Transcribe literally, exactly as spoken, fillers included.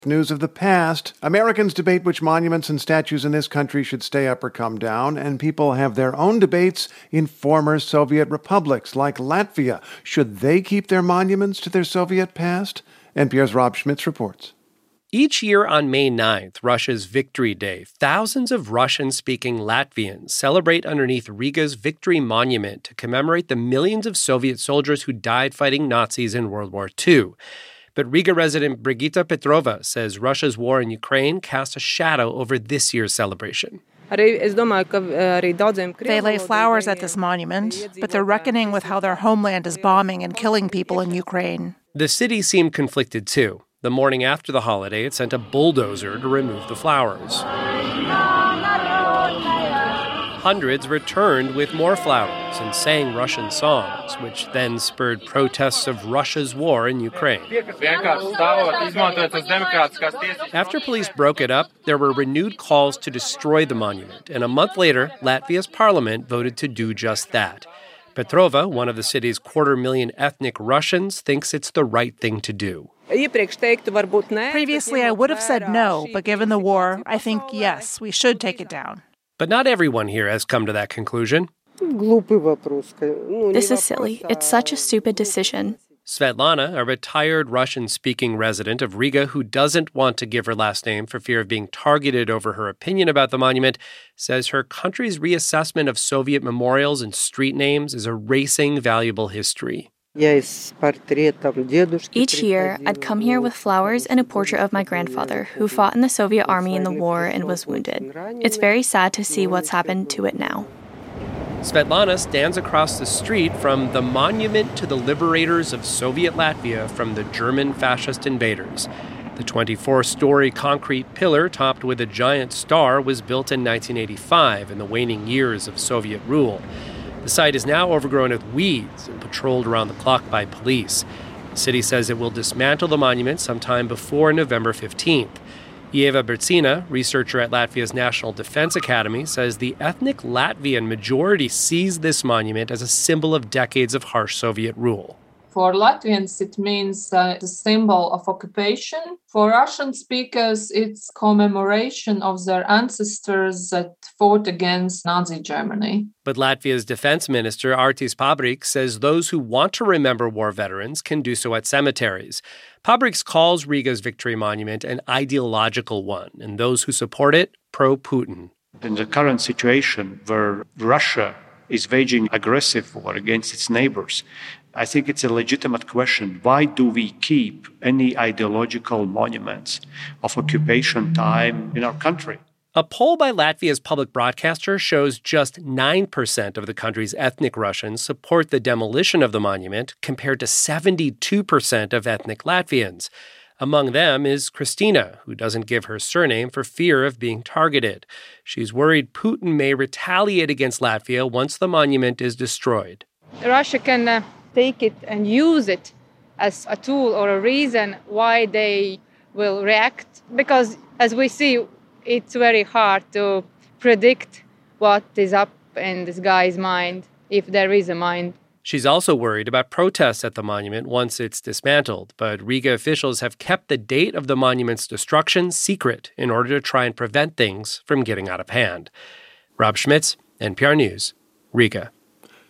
News of the past. Americans debate which monuments and statues in this country should stay up or come down, and people have their own debates in former Soviet republics like Latvia. Should they keep their monuments to their Soviet past? N P R's Rob Schmitz reports. Each year on May ninth, Russia's Victory Day, thousands of Russian-speaking Latvians celebrate underneath Riga's Victory Monument to commemorate the millions of Soviet soldiers who died fighting Nazis in World War Two. But Riga resident Brigita Petrova says Russia's war in Ukraine cast a shadow over this year's celebration. They lay flowers at this monument, but they're reckoning with how their homeland is bombing and killing people in Ukraine. The city seemed conflicted too. The morning after the holiday, it sent a bulldozer to remove the flowers. Hundreds returned with more flowers and sang Russian songs, which then spurred protests of Russia's war in Ukraine. After police broke it up, there were renewed calls to destroy the monument, and a month later, Latvia's parliament voted to do just that. Petrova, one of the city's quarter million ethnic Russians, thinks it's the right thing to do. Previously, I would have said no, but given the war, I think yes, we should take it down. But not everyone here has come to that conclusion. This is silly. It's such a stupid decision. Svetlana, a retired Russian-speaking resident of Riga who doesn't want to give her last name for fear of being targeted over her opinion about the monument, says her country's reassessment of Soviet memorials and street names is erasing valuable history. Each year, I'd come here with flowers and a portrait of my grandfather, who fought in the Soviet army in the war and was wounded. It's very sad to see what's happened to it now. Svetlana stands across the street from the Monument to the Liberators of Soviet Latvia from the German fascist invaders. The twenty-four story concrete pillar topped with a giant star was built in nineteen eighty-five in the waning years of Soviet rule. The site is now overgrown with weeds and patrolled around the clock by police. The city says it will dismantle the monument sometime before November fifteenth. Ieva Bertsina, researcher at Latvia's National Defense Academy, says the ethnic Latvian majority sees this monument as a symbol of decades of harsh Soviet rule. For Latvians, it means uh, the symbol of occupation. For Russian speakers, it's commemoration of their ancestors that fought against Nazi Germany. But Latvia's defense minister, Artis Pabriks, says those who want to remember war veterans can do so at cemeteries. Pabriks calls Riga's Victory Monument an ideological one, and those who support it, pro-Putin. In the current situation where Russia is waging aggressive war against its neighbors, I think it's a legitimate question. Why do we keep any ideological monuments of occupation time in our country? A poll by Latvia's public broadcaster shows just nine percent of the country's ethnic Russians support the demolition of the monument, compared to seventy-two percent of ethnic Latvians. Among them is Christina, who doesn't give her surname for fear of being targeted. She's worried Putin may retaliate against Latvia once the monument is destroyed. Russia can uh, take it and use it as a tool or a reason why they will react. Because, as we see, it's very hard to predict what is up in this guy's mind, if there is a mind. She's also worried about protests at the monument once it's dismantled, but Riga officials have kept the date of the monument's destruction secret in order to try and prevent things from getting out of hand. Rob Schmitz, N P R News, Riga.